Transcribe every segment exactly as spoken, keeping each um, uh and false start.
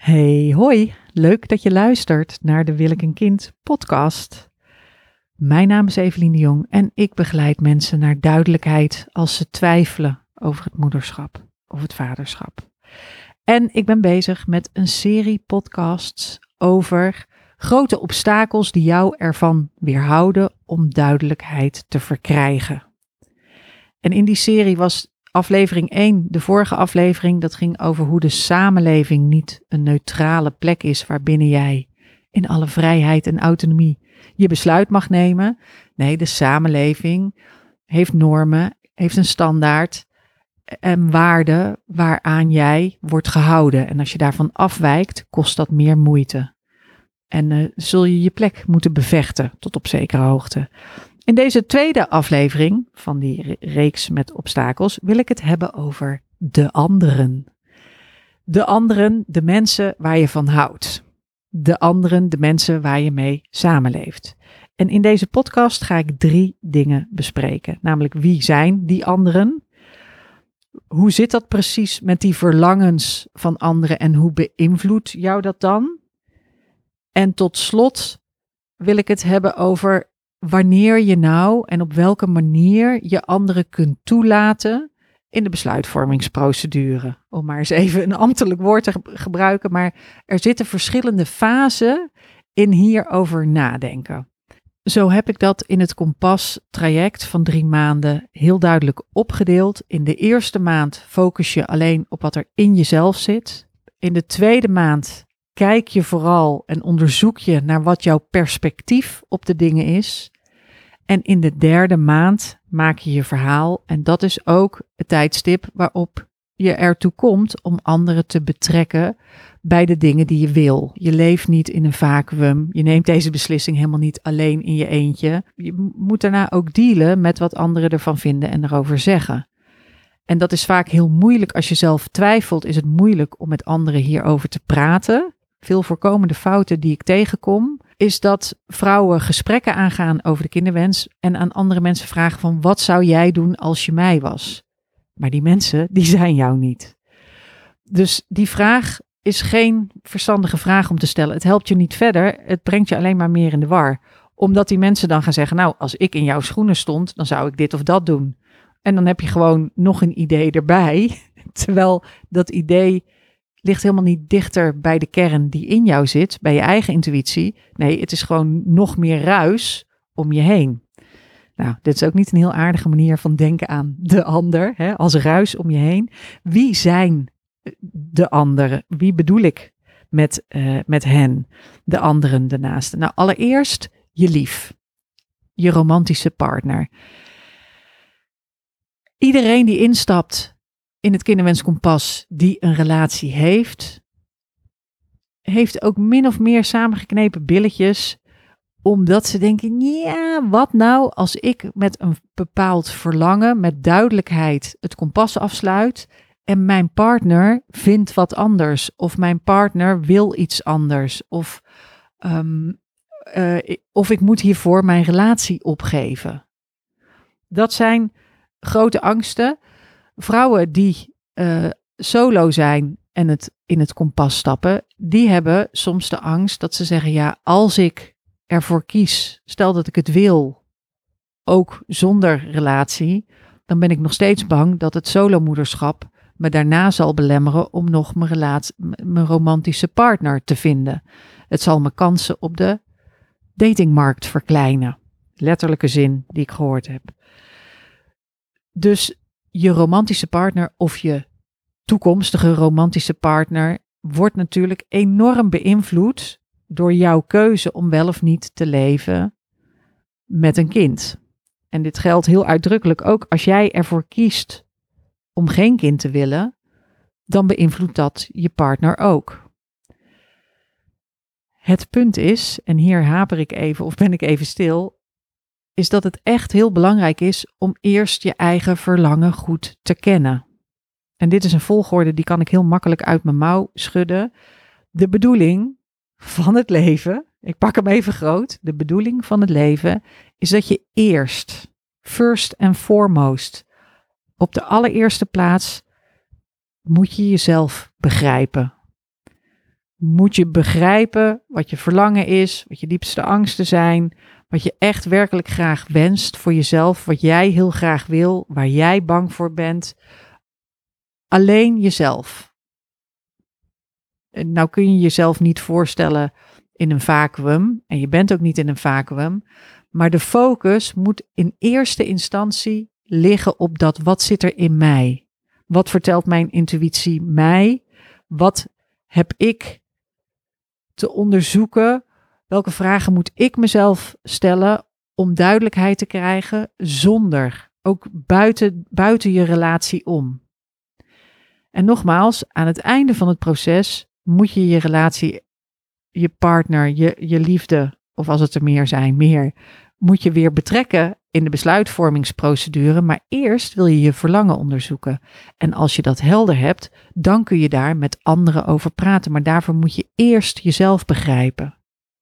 Hey, hoi. Leuk dat je luistert naar de Wil ik een kind podcast. Mijn naam is Evelien de Jong en ik begeleid mensen naar duidelijkheid als ze twijfelen over het moederschap of het vaderschap. En ik ben bezig met een serie podcasts over grote obstakels die jou ervan weerhouden om duidelijkheid te verkrijgen. En in die serie was aflevering één, de vorige aflevering, dat ging over hoe de samenleving niet een neutrale plek is waarbinnen jij in alle vrijheid en autonomie je besluit mag nemen. Nee, de samenleving heeft normen, heeft een standaard en waarden waaraan jij wordt gehouden. En als je daarvan afwijkt, kost dat meer moeite. En uh, zul je je plek moeten bevechten tot op zekere hoogte. In deze tweede aflevering van die reeks met obstakels wil ik het hebben over de anderen. De anderen, de mensen waar je van houdt. De anderen, de mensen waar je mee samenleeft. En in deze podcast ga ik drie dingen bespreken. Namelijk, wie zijn die anderen? Hoe zit dat precies met die verlangens van anderen en hoe beïnvloedt jou dat dan? En tot slot wil ik het hebben over wanneer je nou en op welke manier je anderen kunt toelaten in de besluitvormingsprocedure. Om maar eens even een ambtelijk woord te gebruiken, maar er zitten verschillende fasen in hierover nadenken. Zo heb ik dat in het Kompas traject van drie maanden heel duidelijk opgedeeld. In de eerste maand focus je alleen op wat er in jezelf zit. In de tweede maand kijk je vooral en onderzoek je naar wat jouw perspectief op de dingen is. En in de derde maand maak je je verhaal. En dat is ook het tijdstip waarop je ertoe komt om anderen te betrekken bij de dingen die je wil. Je leeft niet in een vacuüm. Je neemt deze beslissing helemaal niet alleen in je eentje. Je moet daarna ook dealen met wat anderen ervan vinden en erover zeggen. En dat is vaak heel moeilijk. Als je zelf twijfelt, is het moeilijk om met anderen hierover te praten. Veel voorkomende fouten die ik tegenkom, is dat vrouwen gesprekken aangaan over de kinderwens en aan andere mensen vragen van wat zou jij doen als je mij was? Maar die mensen, die zijn jou niet. Dus die vraag is geen verstandige vraag om te stellen. Het helpt je niet verder, het brengt je alleen maar meer in de war. Omdat die mensen dan gaan zeggen, nou, als ik in jouw schoenen stond, dan zou ik dit of dat doen. En dan heb je gewoon nog een idee erbij, terwijl dat idee ligt helemaal niet dichter bij de kern die in jou zit, bij je eigen intuïtie. Nee, het is gewoon nog meer ruis om je heen. Nou, dit is ook niet een heel aardige manier van denken aan de ander, hè, als ruis om je heen. Wie zijn de anderen? Wie bedoel ik met, uh, met hen, de anderen, de naasten? Nou, allereerst je lief, je romantische partner. Iedereen die instapt in het kinderwenskompas die een relatie heeft, heeft ook min of meer samengeknepen billetjes, omdat ze denken, ja, wat nou als ik met een bepaald verlangen, met duidelijkheid het kompas afsluit en mijn partner vindt wat anders, of mijn partner wil iets anders, of, um, uh, of ik moet hiervoor mijn relatie opgeven. Dat zijn grote angsten. Vrouwen die uh, solo zijn en het in het kompas stappen, die hebben soms de angst dat ze zeggen, ja, als ik ervoor kies, stel dat ik het wil, ook zonder relatie, dan ben ik nog steeds bang dat het solomoederschap me daarna zal belemmeren om nog mijn, relatie, mijn romantische partner te vinden. Het zal mijn kansen op de datingmarkt verkleinen. Letterlijke zin die ik gehoord heb. Dus je romantische partner of je toekomstige romantische partner wordt natuurlijk enorm beïnvloed door jouw keuze om wel of niet te leven met een kind. En dit geldt heel uitdrukkelijk ook als jij ervoor kiest om geen kind te willen, dan beïnvloedt dat je partner ook. Het punt is, en hier haper ik even of ben ik even stil, is dat het echt heel belangrijk is om eerst je eigen verlangen goed te kennen. En dit is een volgorde die kan ik heel makkelijk uit mijn mouw schudden. De bedoeling van het leven, ik pak hem even groot, de bedoeling van het leven is dat je eerst, first and foremost, op de allereerste plaats moet je jezelf begrijpen. moet je begrijpen wat je verlangen is, wat je diepste angsten zijn, wat je echt werkelijk graag wenst voor jezelf, wat jij heel graag wil, waar jij bang voor bent. Alleen jezelf. Nou kun je jezelf niet voorstellen in een vacuüm en je bent ook niet in een vacuüm, maar de focus moet in eerste instantie liggen op dat wat zit er in mij? Wat vertelt mijn intuïtie mij? Wat heb ik te onderzoeken? Welke vragen moet ik mezelf stellen om duidelijkheid te krijgen zonder, ook buiten, buiten je relatie om? En nogmaals, aan het einde van het proces moet je je relatie, je partner, je, je liefde, of als het er meer zijn, meer, moet je weer betrekken in de besluitvormingsprocedure. Maar eerst wil je je verlangen onderzoeken. En als je dat helder hebt, dan kun je daar met anderen over praten. Maar daarvoor moet je eerst jezelf begrijpen.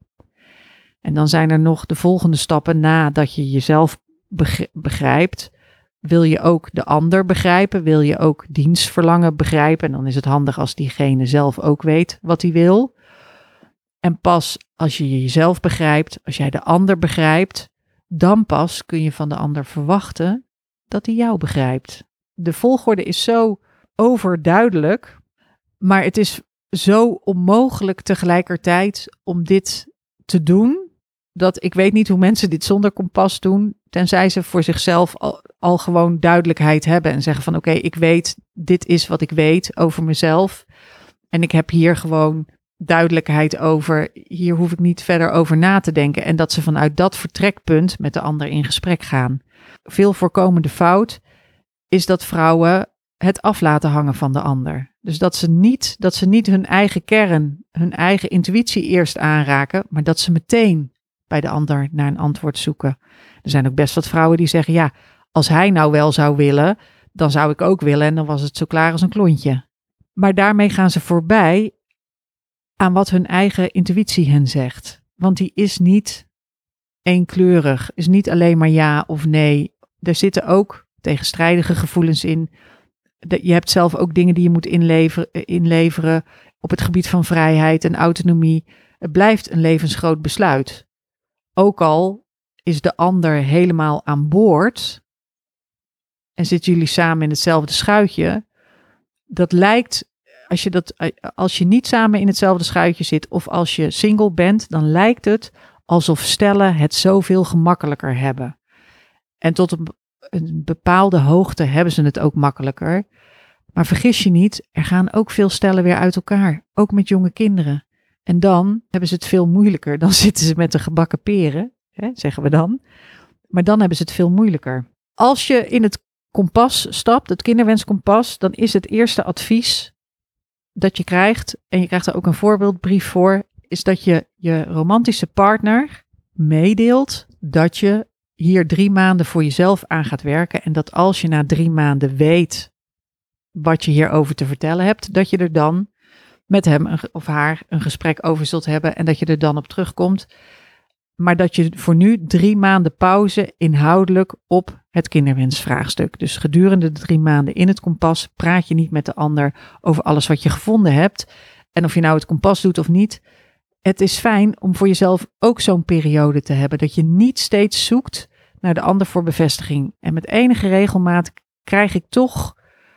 En dan zijn er nog de volgende stappen nadat je jezelf begrijpt. Wil je ook de ander begrijpen? Wil je ook diens verlangen begrijpen? En dan is het handig als diegene zelf ook weet wat hij wil. En pas als je jezelf begrijpt, als jij de ander begrijpt, dan pas kun je van de ander verwachten dat hij jou begrijpt. De volgorde is zo overduidelijk, maar het is zo onmogelijk tegelijkertijd om dit te doen, dat ik weet niet hoe mensen dit zonder kompas doen, tenzij ze voor zichzelf al, al gewoon duidelijkheid hebben en zeggen van oké, okay, ik weet, dit is wat ik weet over mezelf en ik heb hier gewoon duidelijkheid over, hier hoef ik niet verder over na te denken en dat ze vanuit dat vertrekpunt met de ander in gesprek gaan. Veel voorkomende fout is dat vrouwen het af laten hangen van de ander. Dus dat ze niet, dat ze niet hun eigen kern, hun eigen intuïtie eerst aanraken, maar dat ze meteen bij de ander naar een antwoord zoeken. Er zijn ook best wat vrouwen die zeggen, ja, als hij nou wel zou willen, dan zou ik ook willen en dan was het zo klaar als een klontje. Maar daarmee gaan ze voorbij aan wat hun eigen intuïtie hen zegt. Want die is niet eenkleurig, is niet alleen maar ja of nee. Er zitten ook tegenstrijdige gevoelens in. Je hebt zelf ook dingen die je moet inleveren, inleveren op het gebied van vrijheid en autonomie. Het blijft een levensgroot besluit. Ook al is de ander helemaal aan boord en zitten jullie samen in hetzelfde schuitje, dat lijkt, als je, dat, als je niet samen in hetzelfde schuitje zit of als je single bent, dan lijkt het alsof stellen het zoveel gemakkelijker hebben. En tot een, een bepaalde hoogte hebben ze het ook makkelijker. Maar vergis je niet, er gaan ook veel stellen weer uit elkaar, ook met jonge kinderen. En dan hebben ze het veel moeilijker. Dan zitten ze met de gebakken peren, hè, zeggen we dan. Maar dan hebben ze het veel moeilijker. Als je in het kompas stapt, het kinderwenskompas, dan is het eerste advies dat je krijgt, en je krijgt er ook een voorbeeldbrief voor, is dat je je romantische partner meedeelt dat je hier drie maanden voor jezelf aan gaat werken. En dat als je na drie maanden weet wat je hierover te vertellen hebt, dat je er dan met hem of haar een gesprek over zult hebben en dat je er dan op terugkomt. Maar dat je voor nu drie maanden pauze inhoudelijk op het kinderwensvraagstuk. Dus gedurende de drie maanden in het kompas praat je niet met de ander over alles wat je gevonden hebt. En of je nou het kompas doet of niet. Het is fijn om voor jezelf ook zo'n periode te hebben. Dat je niet steeds zoekt naar de ander voor bevestiging. En met enige regelmaat krijg ik toch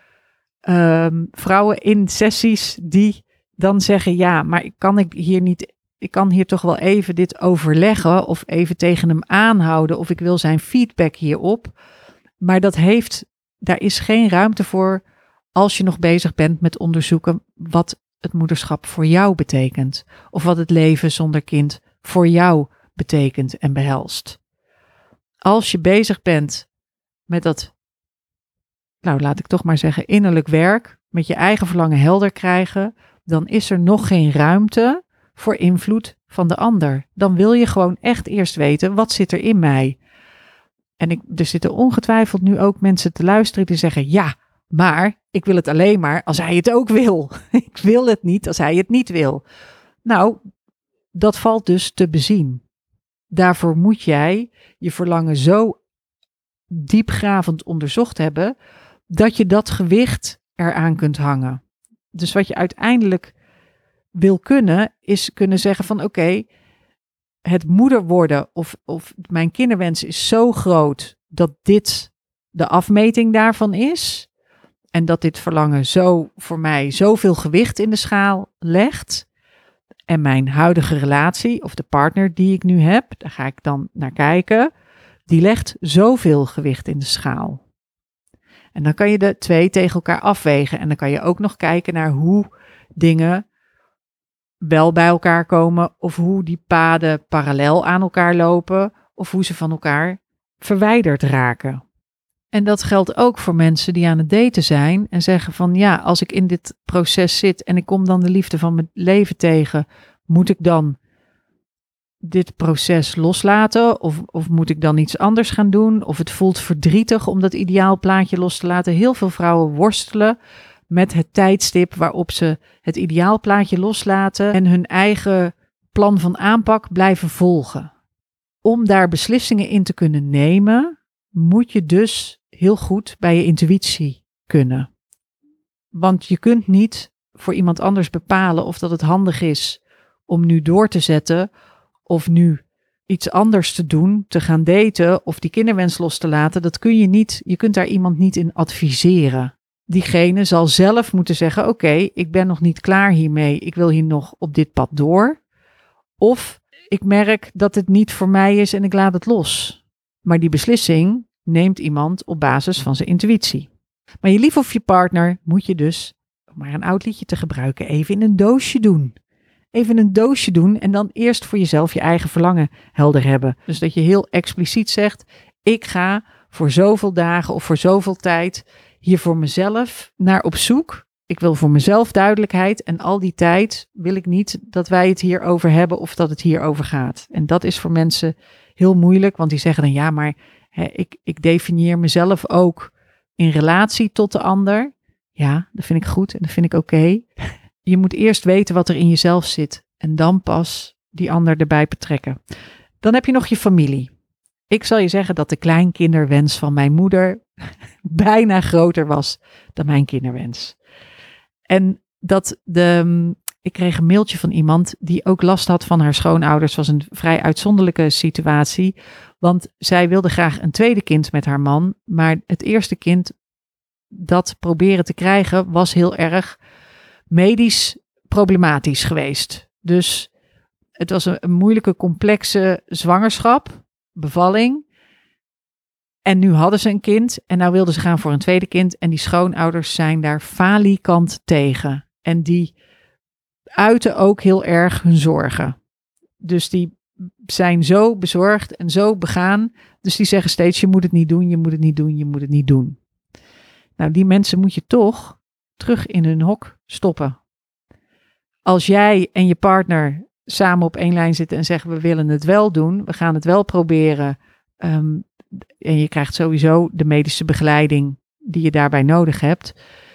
um, vrouwen in sessies die dan zeggen, ja, maar kan ik hier niet, ik kan hier toch wel even dit overleggen of even tegen hem aanhouden of ik wil zijn feedback hierop. Maar dat heeft, daar is geen ruimte voor als je nog bezig bent met onderzoeken wat het moederschap voor jou betekent. Of wat het leven zonder kind voor jou betekent en behelst. Als je bezig bent met dat, nou laat ik toch maar zeggen, innerlijk werk, met je eigen verlangen helder krijgen, dan is er nog geen ruimte voor invloed van de ander. Dan wil je gewoon echt eerst weten, wat zit er in mij? En ik, er zitten ongetwijfeld nu ook mensen te luisteren die zeggen, ja, maar ik wil het alleen maar als hij het ook wil. Ik wil het niet als hij het niet wil. Nou, dat valt dus te bezien. Daarvoor moet jij je verlangen zo diepgravend onderzocht hebben, dat je dat gewicht eraan kunt hangen. Dus wat je uiteindelijk wil kunnen, is kunnen zeggen van oké, okay, het moeder worden of, of mijn kinderwens is zo groot dat dit de afmeting daarvan is. En dat dit verlangen zo voor mij zoveel gewicht in de schaal legt. En mijn huidige relatie of de partner die ik nu heb, daar ga ik dan naar kijken, die legt zoveel gewicht in de schaal. En dan kan je de twee tegen elkaar afwegen. En dan kan je ook nog kijken naar hoe dingen wel bij elkaar komen. Of hoe die paden parallel aan elkaar lopen. Of hoe ze van elkaar verwijderd raken. En dat geldt ook voor mensen die aan het daten zijn. En zeggen van ja, als ik in dit proces zit en ik kom dan de liefde van mijn leven tegen. Moet ik dan dit proces loslaten? Of, of moet ik dan iets anders gaan doen? Of het voelt verdrietig om dat ideaalplaatje los te laten. Heel veel vrouwen worstelen met het tijdstip waarop ze het ideaalplaatje loslaten en hun eigen plan van aanpak blijven volgen. Om daar beslissingen in te kunnen nemen, moet je dus heel goed bij je intuïtie kunnen. Want je kunt niet voor iemand anders bepalen of dat het handig is om nu door te zetten of nu iets anders te doen, te gaan daten of die kinderwens los te laten. Dat kun je niet, je kunt daar iemand niet in adviseren. Diegene zal zelf moeten zeggen, oké, okay, ik ben nog niet klaar hiermee, ik wil hier nog op dit pad door. Of ik merk dat het niet voor mij is en ik laat het los. Maar die beslissing neemt iemand op basis van zijn intuïtie. Maar je lief of je partner moet je dus, om maar een oud liedje te gebruiken, even in een doosje doen. Even een doosje doen en dan eerst voor jezelf je eigen verlangen helder hebben. Dus dat je heel expliciet zegt, ik ga voor zoveel dagen of voor zoveel tijd hier voor mezelf naar op zoek. Ik wil voor mezelf duidelijkheid en al die tijd wil ik niet dat wij het hierover hebben of dat het hierover gaat. En dat is voor mensen heel moeilijk, want die zeggen dan ja, maar hè, ik, ik definieer mezelf ook in relatie tot de ander. Ja, dat vind ik goed en dat vind ik oké. Okay. Je moet eerst weten wat er in jezelf zit en dan pas die ander erbij betrekken. Dan heb je nog je familie. Ik zal je zeggen dat de kleinkinderwens van mijn moeder bijna groter was dan mijn kinderwens. En dat de, ik kreeg een mailtje van iemand die ook last had van haar schoonouders. Het was een vrij uitzonderlijke situatie, want zij wilde graag een tweede kind met haar man, maar het eerste kind dat proberen te krijgen was heel erg medisch problematisch geweest. Dus het was een, een moeilijke, complexe zwangerschap, bevalling. En nu hadden ze een kind en nou wilden ze gaan voor een tweede kind. En die schoonouders zijn daar falikant tegen. En die uiten ook heel erg hun zorgen. Dus die zijn zo bezorgd en zo begaan. Dus die zeggen steeds, je moet het niet doen, je moet het niet doen, je moet het niet doen. Nou, die mensen moet je toch terug in hun hok stoppen. Als jij en je partner samen op één lijn zitten en zeggen, we willen het wel doen, we gaan het wel proberen. Um, en je krijgt sowieso de medische begeleiding die je daarbij nodig hebt.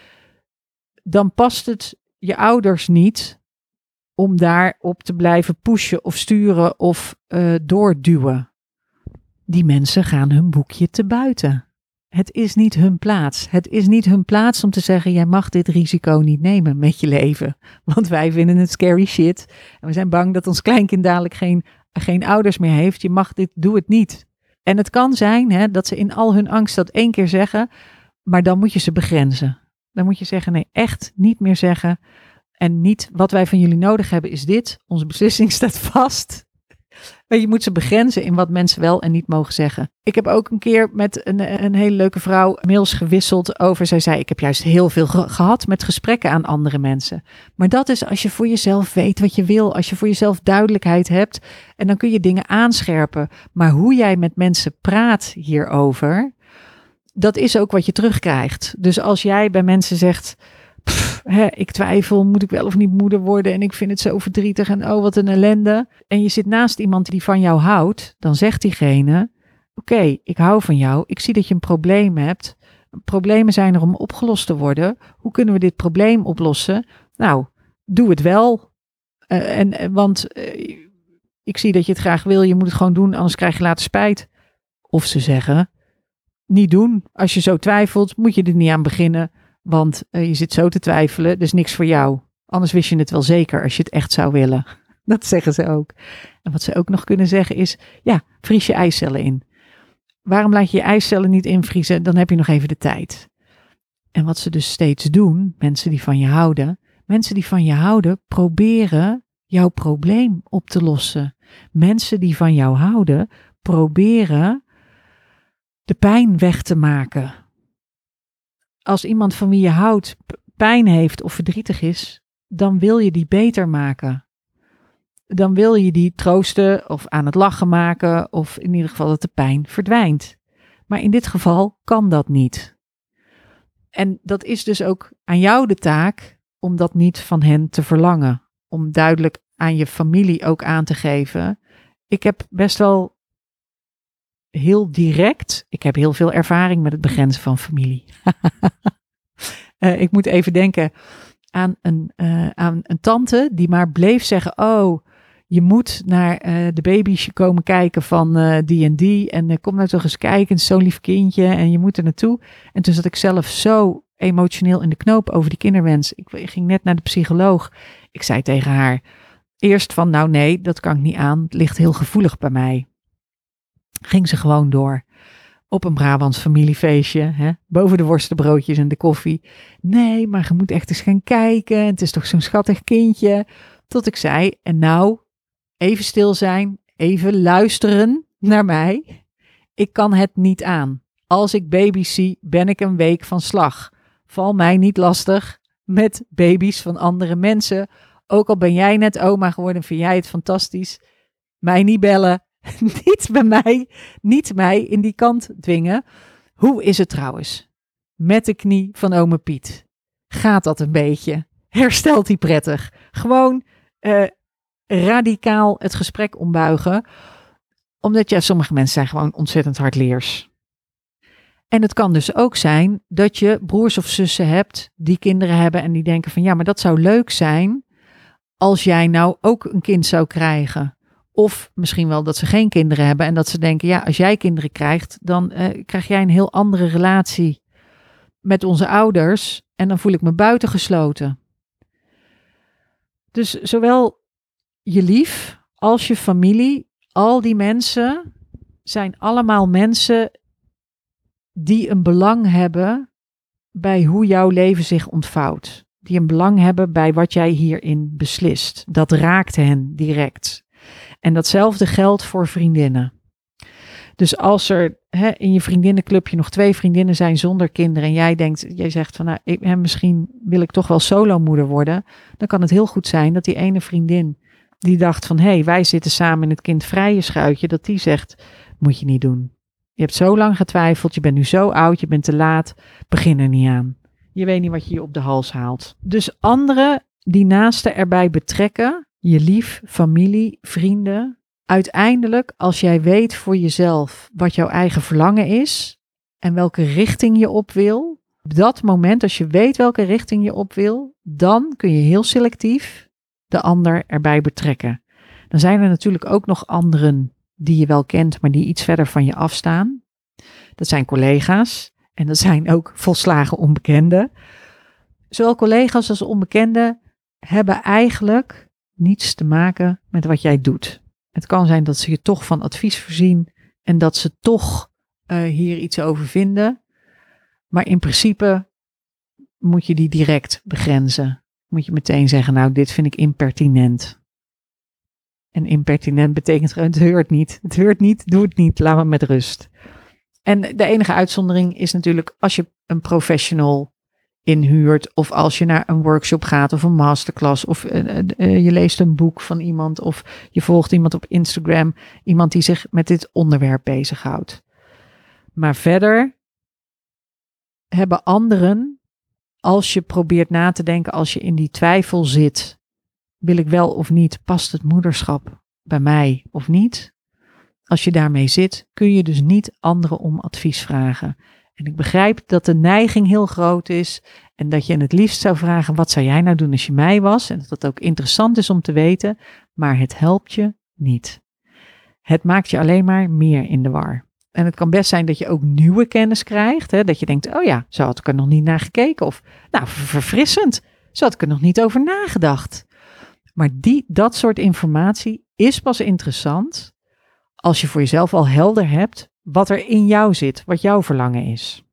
Dan past het je ouders niet om daarop te blijven pushen of sturen of uh, doorduwen. Die mensen gaan hun boekje te buiten. Het is niet hun plaats. Het is niet hun plaats om te zeggen, jij mag dit risico niet nemen met je leven. Want wij vinden het scary shit. En we zijn bang dat ons kleinkind dadelijk geen, geen ouders meer heeft. Je mag dit, doe het niet. En het kan zijn hè, dat ze in al hun angst dat één keer zeggen, maar dan moet je ze begrenzen. Dan moet je zeggen, nee, echt niet meer zeggen. En niet, wat wij van jullie nodig hebben is dit. Onze beslissing staat vast. Maar je moet ze begrenzen in wat mensen wel en niet mogen zeggen. Ik heb ook een keer met een, een hele leuke vrouw mails gewisseld over. Zij zei, ik heb juist heel veel ge- gehad met gesprekken aan andere mensen. Maar dat is als je voor jezelf weet wat je wil. Als je voor jezelf duidelijkheid hebt. En dan kun je dingen aanscherpen. Maar hoe jij met mensen praat hierover, dat is ook wat je terugkrijgt. Dus als jij bij mensen zegt, pff, hè, ik twijfel, moet ik wel of niet moeder worden en ik vind het zo verdrietig en oh wat een ellende. En je zit naast iemand die van jou houdt, dan zegt diegene, oké, okay, ik hou van jou, ik zie dat je een probleem hebt. Problemen zijn er om opgelost te worden. Hoe kunnen we dit probleem oplossen? Nou, doe het wel. Uh, en, want uh, ik zie dat je het graag wil, je moet het gewoon doen, anders krijg je later spijt. Of ze zeggen, niet doen. Als je zo twijfelt, moet je er niet aan beginnen. Want uh, je zit zo te twijfelen, dus niks voor jou. Anders wist je het wel zeker als je het echt zou willen. Dat zeggen ze ook. En wat ze ook nog kunnen zeggen is, ja, vries je eicellen in. Waarom laat je je eicellen niet invriezen? Dan heb je nog even de tijd. En wat ze dus steeds doen, mensen die van je houden, mensen die van je houden proberen jouw probleem op te lossen. Mensen die van jou houden proberen de pijn weg te maken. Als iemand van wie je houdt pijn heeft of verdrietig is, dan wil je die beter maken. Dan wil je die troosten of aan het lachen maken of in ieder geval dat de pijn verdwijnt. Maar in dit geval kan dat niet. En dat is dus ook aan jou de taak om dat niet van hen te verlangen. Om duidelijk aan je familie ook aan te geven. Ik heb best wel heel direct, ik heb heel veel ervaring met het begrenzen van familie. uh, ik moet even denken aan een, uh, aan een tante die maar bleef zeggen, oh, je moet naar uh, de baby's komen kijken van uh, die en die. En uh, kom nou toch eens kijken, het is zo'n lief kindje en je moet er naartoe. En toen zat ik zelf zo emotioneel in de knoop over die kinderwens. Ik, ik ging net naar de psycholoog. Ik zei tegen haar eerst van, nou nee, dat kan ik niet aan. Het ligt heel gevoelig bij mij. Ging ze gewoon door. Op een Brabants familiefeestje, hè, boven de worstenbroodjes en de koffie. Nee, maar je moet echt eens gaan kijken. Het is toch zo'n schattig kindje. Tot ik zei, en nou, even stil zijn, even luisteren naar mij. Ik kan het niet aan. Als ik baby's zie, ben ik een week van slag. Val mij niet lastig met baby's van andere mensen. Ook al ben jij net oma geworden, vind jij het fantastisch. Mij niet bellen. Niet bij mij, niet mij in die kant dwingen. Hoe is het trouwens? Met de knie van ome Piet. Gaat dat een beetje? Herstelt hij prettig? Gewoon uh, radicaal het gesprek ombuigen. Omdat ja, sommige mensen zijn gewoon ontzettend hardleers. En het kan dus ook zijn dat je broers of zussen hebt die kinderen hebben en die denken van ja, maar dat zou leuk zijn als jij nou ook een kind zou krijgen. Of misschien wel dat ze geen kinderen hebben en dat ze denken, ja, als jij kinderen krijgt, dan uh, krijg jij een heel andere relatie met onze ouders en dan voel ik me buitengesloten. Dus zowel je lief als je familie, al die mensen zijn allemaal mensen die een belang hebben bij hoe jouw leven zich ontvouwt. Die een belang hebben bij wat jij hierin beslist. Dat raakt hen direct. En datzelfde geldt voor vriendinnen. Dus als er hè, in je vriendinnenclubje nog twee vriendinnen zijn zonder kinderen en jij denkt, jij zegt van nou, ik, hè, misschien wil ik toch wel solomoeder worden, dan kan het heel goed zijn dat die ene vriendin die dacht van hé, hey, wij zitten samen in het kindvrije schuitje, dat die zegt, moet je niet doen. Je hebt zo lang getwijfeld, je bent nu zo oud, je bent te laat, begin er niet aan. Je weet niet wat je je op de hals haalt. Dus anderen die naasten erbij betrekken, je lief, familie, vrienden. Uiteindelijk, als jij weet voor jezelf wat jouw eigen verlangen is en welke richting je op wil, op dat moment, als je weet welke richting je op wil, dan kun je heel selectief de ander erbij betrekken. Dan zijn er natuurlijk ook nog anderen die je wel kent, maar die iets verder van je afstaan. Dat zijn collega's en dat zijn ook volslagen onbekenden. Zowel collega's als onbekenden hebben eigenlijk niets te maken met wat jij doet. Het kan zijn dat ze je toch van advies voorzien en dat ze toch uh, hier iets over vinden. Maar in principe moet je die direct begrenzen. Moet je meteen zeggen, nou dit vind ik impertinent. En impertinent betekent het heurt niet. Het heurt niet, doe het niet, laat me met rust. En de enige uitzondering is natuurlijk als je een professional inhuurt of als je naar een workshop gaat of een masterclass of uh, uh, je leest een boek van iemand of je volgt iemand op Instagram, iemand die zich met dit onderwerp bezighoudt. Maar verder hebben anderen, als je probeert na te denken, als je in die twijfel zit, wil ik wel of niet, past het moederschap bij mij of niet? Als je daarmee zit, kun je dus niet anderen om advies vragen. En ik begrijp dat de neiging heel groot is en dat je het liefst zou vragen, wat zou jij nou doen als je mij was? En dat dat ook interessant is om te weten, maar het helpt je niet. Het maakt je alleen maar meer in de war. En het kan best zijn dat je ook nieuwe kennis krijgt, hè? Dat je denkt, oh ja, zo had ik er nog niet naar gekeken. Of, nou, verfrissend. Zo had ik er nog niet over nagedacht. Maar die, dat soort informatie is pas interessant als je voor jezelf al helder hebt wat er in jou zit, wat jouw verlangen is.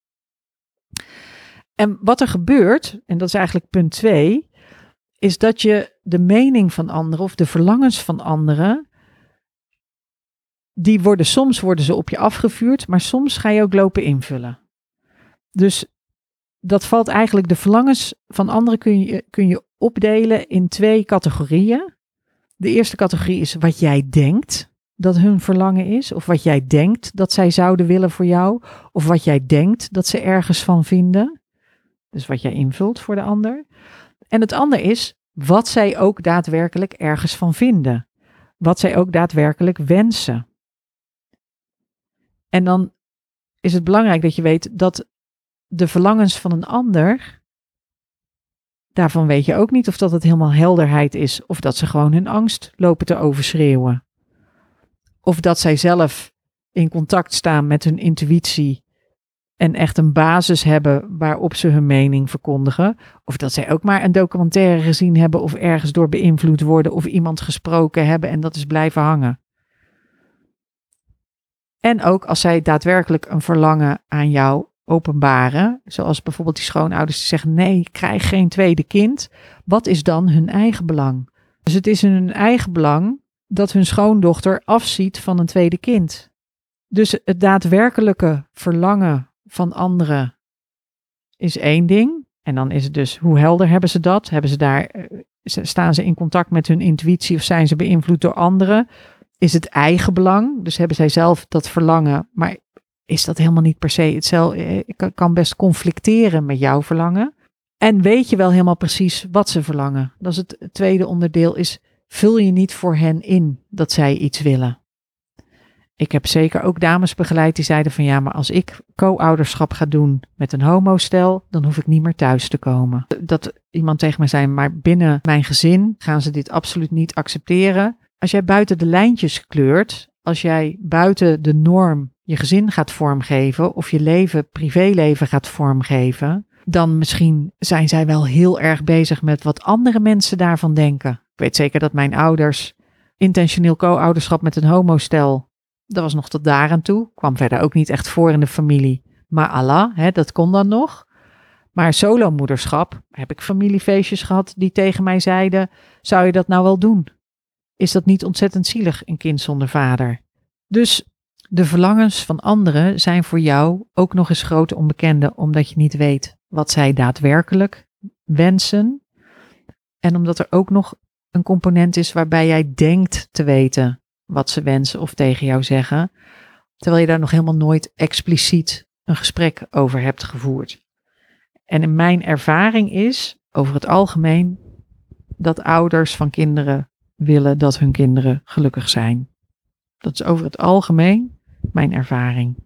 En wat er gebeurt, en dat is eigenlijk punt twee, is dat je de mening van anderen of de verlangens van anderen, die worden soms worden ze op je afgevuurd, maar soms ga je ook lopen invullen. Dus dat valt eigenlijk, de verlangens van anderen kun je, kun je opdelen in twee categorieën. De eerste categorie is wat jij denkt dat hun verlangen is, of wat jij denkt dat zij zouden willen voor jou, of wat jij denkt dat ze ergens van vinden. Dus wat jij invult voor de ander. En het andere is wat zij ook daadwerkelijk ergens van vinden. Wat zij ook daadwerkelijk wensen. En dan is het belangrijk dat je weet dat de verlangens van een ander, daarvan weet je ook niet of dat het helemaal helderheid is, of dat ze gewoon hun angst lopen te overschreeuwen. Of dat zij zelf in contact staan met hun intuïtie en echt een basis hebben waarop ze hun mening verkondigen. Of dat zij ook maar een documentaire gezien hebben of ergens door beïnvloed worden of iemand gesproken hebben en dat is blijven hangen. En ook als zij daadwerkelijk een verlangen aan jou openbaren, zoals bijvoorbeeld die schoonouders die zeggen nee, ik krijg geen tweede kind. Wat is dan hun eigen belang? Dus het is in hun eigen belang dat hun schoondochter afziet van een tweede kind. Dus het daadwerkelijke verlangen van anderen is één ding. En dan is het dus, hoe helder hebben ze dat? Hebben ze daar, staan ze in contact met hun intuïtie of zijn ze beïnvloed door anderen? Is het eigen belang? Dus hebben zij zelf dat verlangen, maar is dat helemaal niet per se hetzelfde? Ik kan best conflicteren met jouw verlangen. En weet je wel helemaal precies wat ze verlangen? Dat is het tweede onderdeel, is vul je niet voor hen in dat zij iets willen. Ik heb zeker ook dames begeleid die zeiden van ja, maar als ik co-ouderschap ga doen met een homostel, dan hoef ik niet meer thuis te komen. Dat iemand tegen mij zei, maar binnen mijn gezin gaan ze dit absoluut niet accepteren. Als jij buiten de lijntjes kleurt, als jij buiten de norm je gezin gaat vormgeven of je leven, privéleven gaat vormgeven, dan misschien zijn zij wel heel erg bezig met wat andere mensen daarvan denken. Ik weet zeker dat mijn ouders intentioneel co-ouderschap met een homostel, dat was nog tot daar aan toe, kwam verder ook niet echt voor in de familie. Maar Allah, hè, dat kon dan nog. Maar solomoederschap, heb ik familiefeestjes gehad die tegen mij zeiden, zou je dat nou wel doen? Is dat niet ontzettend zielig, een kind zonder vader? Dus de verlangens van anderen zijn voor jou ook nog eens grote onbekende, omdat je niet weet wat zij daadwerkelijk wensen. En omdat er ook nog een component is waarbij jij denkt te weten wat ze wensen of tegen jou zeggen, terwijl je daar nog helemaal nooit expliciet een gesprek over hebt gevoerd. En in mijn ervaring is, over het algemeen, dat ouders van kinderen willen dat hun kinderen gelukkig zijn. Dat is over het algemeen mijn ervaring.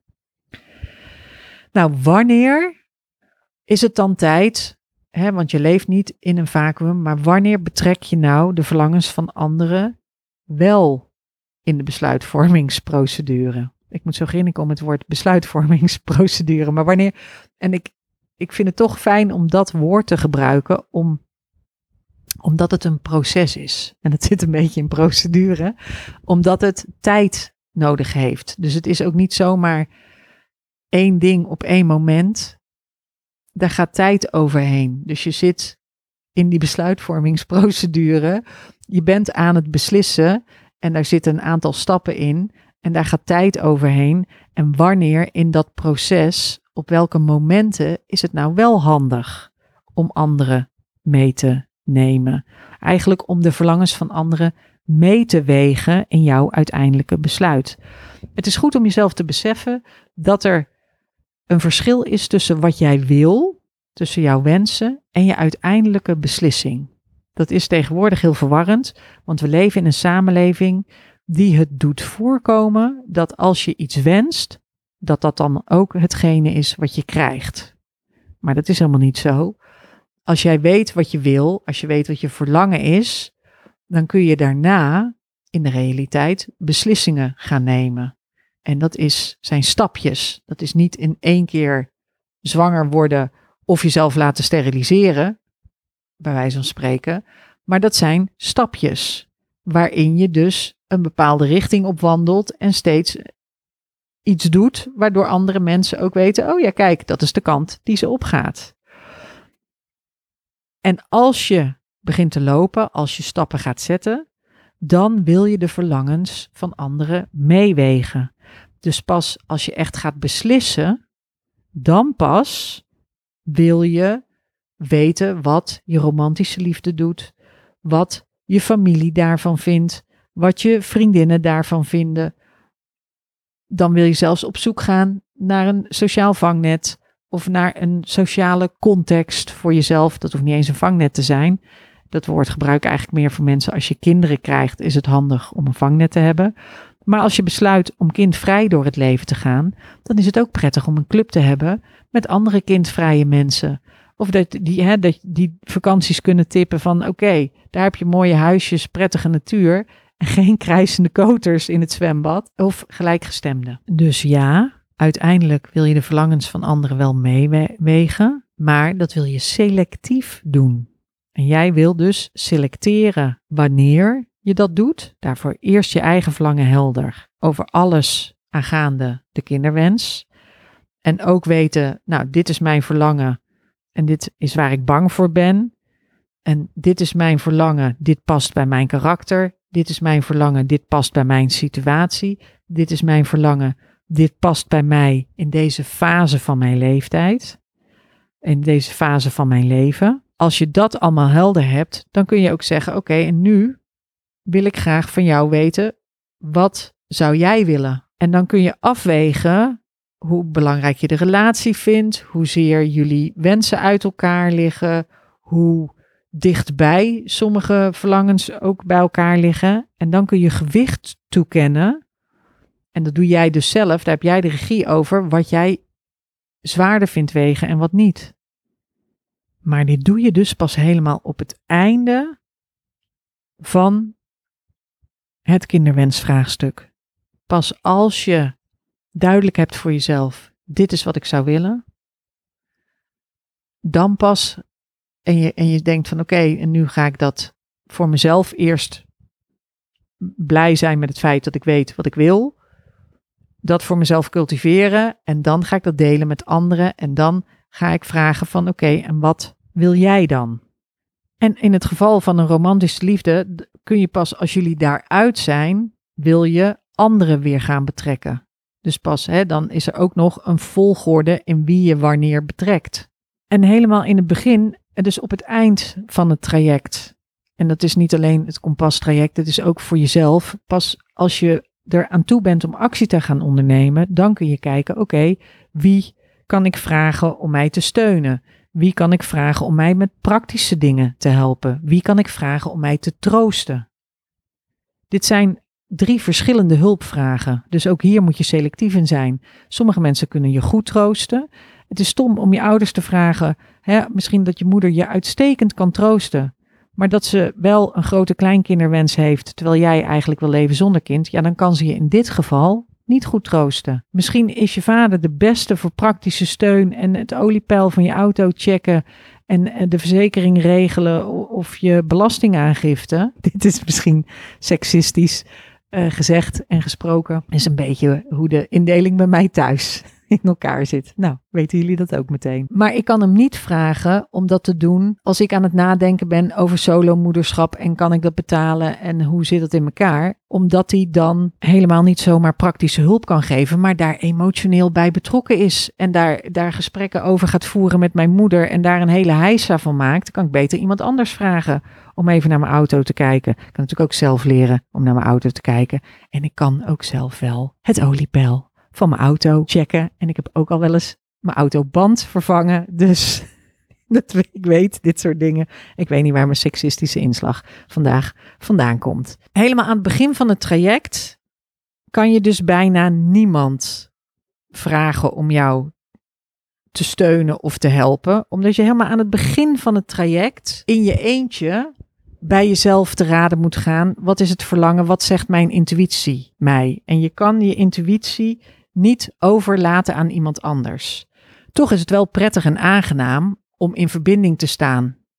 Nou, wanneer is het dan tijd, hè, want je leeft niet in een vacuüm, maar wanneer betrek je nou de verlangens van anderen wel in de besluitvormingsprocedure? Ik moet zo grinniken om het woord besluitvormingsprocedure, maar wanneer, en ik, ik vind het toch fijn om dat woord te gebruiken, om omdat het een proces is. En het zit een beetje in procedure. Omdat het tijd nodig heeft. Dus het is ook niet zomaar één ding op één moment. Daar gaat tijd overheen. Dus je zit in die besluitvormingsprocedure. Je bent aan het beslissen. En daar zitten een aantal stappen in. En daar gaat tijd overheen. En wanneer in dat proces, op welke momenten is het nou wel handig om anderen mee te nemen. Eigenlijk om de verlangens van anderen mee te wegen in jouw uiteindelijke besluit. Het is goed om jezelf te beseffen dat er een verschil is tussen wat jij wil, tussen jouw wensen en je uiteindelijke beslissing. Dat is tegenwoordig heel verwarrend, want we leven in een samenleving die het doet voorkomen dat als je iets wenst, dat dat dan ook hetgene is wat je krijgt. Maar dat is helemaal niet zo. Als jij weet wat je wil, als je weet wat je verlangen is, dan kun je daarna in de realiteit beslissingen gaan nemen. En dat is, zijn stapjes. Dat is niet in één keer zwanger worden of jezelf laten steriliseren. bij wijze van spreken. Maar dat zijn stapjes, waarin je dus een bepaalde richting op wandelt en steeds iets doet, waardoor andere mensen ook weten, oh ja, kijk, dat is de kant die ze opgaat. En als je begint te lopen, als je stappen gaat zetten, dan wil je de verlangens van anderen meewegen. Dus pas als je echt gaat beslissen, dan pas wil je weten wat je romantische liefde doet, wat je familie daarvan vindt, wat je vriendinnen daarvan vinden. Dan wil je zelfs op zoek gaan naar een sociaal vangnet of naar een sociale context voor jezelf. Dat hoeft niet eens een vangnet te zijn. Dat woord gebruik ik eigenlijk meer voor mensen. Als je kinderen krijgt, is het handig om een vangnet te hebben. Maar als je besluit om kindvrij door het leven te gaan, dan is het ook prettig om een club te hebben met andere kindvrije mensen. Of dat die, hè, dat die vakanties kunnen tippen van oké, okay, daar heb je mooie huisjes, prettige natuur en geen krijsende koters in het zwembad of gelijkgestemden. Dus ja, uiteindelijk wil je de verlangens van anderen wel meewegen, maar dat wil je selectief doen. En jij wil dus selecteren wanneer je dat doet. Daarvoor eerst je eigen verlangen helder over alles aangaande de kinderwens. En ook weten, nou, dit is mijn verlangen en dit is waar ik bang voor ben. En dit is mijn verlangen, dit past bij mijn karakter. Dit is mijn verlangen, dit past bij mijn situatie. Dit is mijn verlangen, dit past bij mij in deze fase van mijn leeftijd. In deze fase van mijn leven. Als je dat allemaal helder hebt, dan kun je ook zeggen, oké, okay, en nu wil ik graag van jou weten, wat zou jij willen? En dan kun je afwegen hoe belangrijk je de relatie vindt, hoezeer jullie wensen uit elkaar liggen, hoe dichtbij sommige verlangens ook bij elkaar liggen. En dan kun je gewicht toekennen. En dat doe jij dus zelf, daar heb jij de regie over, wat jij zwaarder vindt wegen en wat niet. Maar dit doe je dus pas helemaal op het einde van het kinderwensvraagstuk. Pas als je duidelijk hebt voor jezelf, dit is wat ik zou willen, dan pas, en je, en je denkt van oké, okay, en nu ga ik dat voor mezelf eerst blij zijn met het feit dat ik weet wat ik wil, dat voor mezelf cultiveren en dan ga ik dat delen met anderen en dan ga ik vragen van oké, okay, en wat wil jij dan? En in het geval van een romantische liefde kun je pas als jullie daaruit zijn, wil je anderen weer gaan betrekken. Dus pas, hè, dan is er ook nog een volgorde in wie je wanneer betrekt. En helemaal in het begin, dus op het eind van het traject, en dat is niet alleen het kompastraject, het is ook voor jezelf, pas als je er aan toe bent om actie te gaan ondernemen, dan kun je kijken, oké, okay, wie kan ik vragen om mij te steunen? Wie kan ik vragen om mij met praktische dingen te helpen? Wie kan ik vragen om mij te troosten? Dit zijn drie verschillende hulpvragen. Dus ook hier moet je selectief in zijn. Sommige mensen kunnen je goed troosten. Het is stom om je ouders te vragen, hè, misschien dat je moeder je uitstekend kan troosten, maar dat ze wel een grote kleinkinderwens heeft, terwijl jij eigenlijk wil leven zonder kind, ja, dan kan ze je in dit geval niet goed troosten. Misschien is je vader de beste voor praktische steun en het oliepeil van je auto checken en de verzekering regelen of je belastingaangifte. Dit is misschien seksistisch uh, gezegd en gesproken. Is een beetje hoe de indeling bij mij thuis in elkaar zit. Nou, weten jullie dat ook meteen. Maar ik kan hem niet vragen om dat te doen als ik aan het nadenken ben over solomoederschap en kan ik dat betalen en hoe zit het in elkaar? Omdat hij dan helemaal niet zomaar praktische hulp kan geven, maar daar emotioneel bij betrokken is en daar, daar gesprekken over gaat voeren met mijn moeder en daar een hele heisa van maakt, kan ik beter iemand anders vragen om even naar mijn auto te kijken. Ik kan natuurlijk ook zelf leren om naar mijn auto te kijken en ik kan ook zelf wel het oliepeil van mijn auto checken. En ik heb ook al wel eens mijn autoband vervangen. Dus dat ik weet dit soort dingen. Ik weet niet waar mijn seksistische inslag vandaag vandaan komt. Helemaal aan het begin van het traject kan je dus bijna niemand vragen om jou te steunen of te helpen. Omdat je helemaal aan het begin van het traject in je eentje bij jezelf te raden moet gaan. Wat is het verlangen? Wat zegt mijn intuïtie mij? En je kan je intuïtie niet overlaten aan iemand anders. Toch is het wel prettig en aangenaam om in verbinding te staan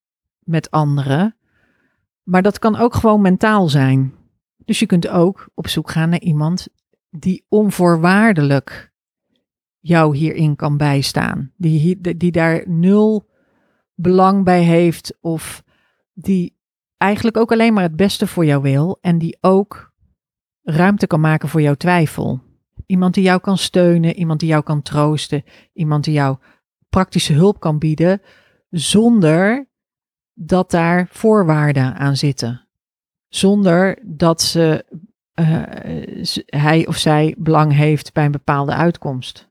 met anderen. Maar dat kan ook gewoon mentaal zijn. Dus je kunt ook op zoek gaan naar iemand die onvoorwaardelijk jou hierin kan bijstaan. Die, die, die daar nul belang bij heeft of die eigenlijk ook alleen maar het beste voor jou wil en die ook ruimte kan maken voor jouw twijfel. Iemand die jou kan steunen, iemand die jou kan troosten, iemand die jou praktische hulp kan bieden zonder dat daar voorwaarden aan zitten. Zonder dat ze, uh, hij of zij belang heeft bij een bepaalde uitkomst.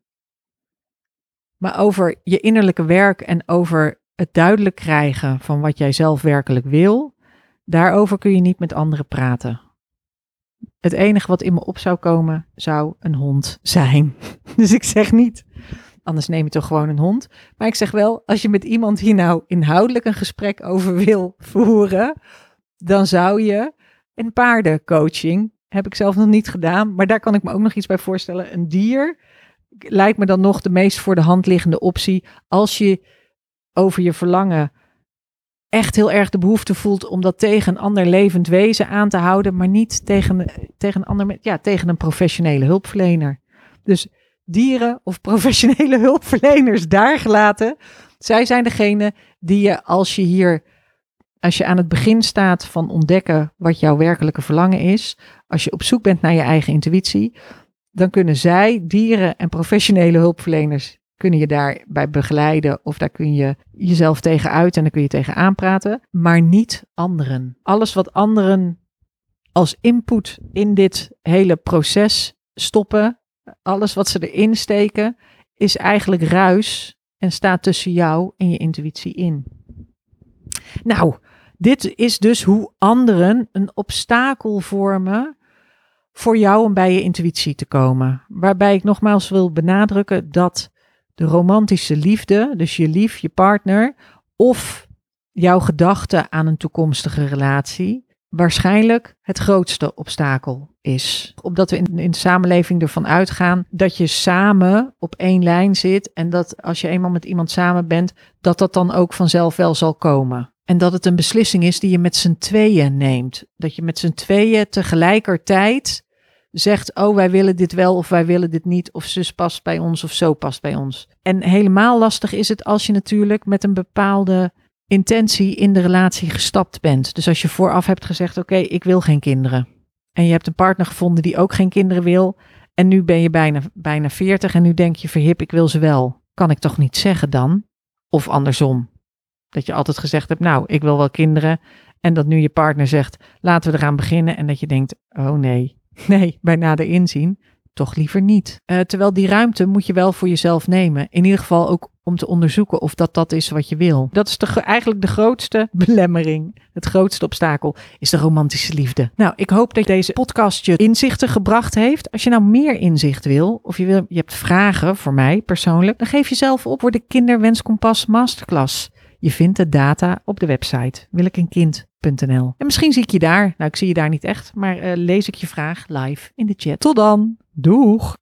Maar over je innerlijke werk en over het duidelijk krijgen van wat jij zelf werkelijk wil, daarover kun je niet met anderen praten. Het enige wat in me op zou komen, zou een hond zijn. Dus ik zeg niet, anders neem je toch gewoon een hond. Maar ik zeg wel, als je met iemand hier nou inhoudelijk een gesprek over wil voeren, dan zou je een paardencoaching, heb ik zelf nog niet gedaan, maar daar kan ik me ook nog iets bij voorstellen. Een dier lijkt me dan nog de meest voor de hand liggende optie als je over je verlangen echt heel erg de behoefte voelt om dat tegen een ander levend wezen aan te houden, maar niet tegen, tegen, een, ander, ja, tegen een professionele hulpverlener. Dus dieren of professionele hulpverleners daar gelaten, zij zijn degene die je als je hier, als je aan het begin staat van ontdekken wat jouw werkelijke verlangen is, als je op zoek bent naar je eigen intuïtie, dan kunnen zij, dieren en professionele hulpverleners, kunnen je daarbij begeleiden of daar kun je jezelf tegen uit en dan kun je tegen aanpraten, maar niet anderen. Alles wat anderen als input in dit hele proces stoppen, alles wat ze erin steken, is eigenlijk ruis en staat tussen jou en je intuïtie in. Nou, dit is dus hoe anderen een obstakel vormen voor jou om bij je intuïtie te komen. Waarbij ik nogmaals wil benadrukken dat de romantische liefde, dus je lief, je partner, of jouw gedachte aan een toekomstige relatie, waarschijnlijk het grootste obstakel is. Omdat we in, in de samenleving ervan uitgaan dat je samen op één lijn zit en dat als je eenmaal met iemand samen bent, dat dat dan ook vanzelf wel zal komen. En dat het een beslissing is die je met z'n tweeën neemt. Dat je met z'n tweeën tegelijkertijd zegt, oh wij willen dit wel of wij willen dit niet, of zus past bij ons of zo past bij ons. En helemaal lastig is het als je natuurlijk met een bepaalde intentie in de relatie gestapt bent. Dus als je vooraf hebt gezegd, oké, okay, ik wil geen kinderen. En je hebt een partner gevonden die ook geen kinderen wil. En nu ben je bijna, bijna veertig en nu denk je, verhip, ik wil ze wel. Kan ik toch niet zeggen dan? Of andersom. Dat je altijd gezegd hebt, nou, ik wil wel kinderen. En dat nu je partner zegt, laten we eraan beginnen. En dat je denkt, oh nee, nee, bij nader inzien, toch liever niet. Uh, terwijl die ruimte moet je wel voor jezelf nemen. In ieder geval ook om te onderzoeken of dat dat is wat je wil. Dat is de, eigenlijk de grootste belemmering. Het grootste obstakel is de romantische liefde. Nou, ik hoop dat deze podcast je inzichten gebracht heeft. Als je nou meer inzicht wil, of je, wil, je hebt vragen voor mij persoonlijk, dan geef jezelf op voor de Kinderwenskompas Masterclass. Je vindt de data op de website willekenkind punt n l. En misschien zie ik je daar. Nou, ik zie je daar niet echt, maar uh, lees ik je vraag live in de chat. Tot dan. Doeg!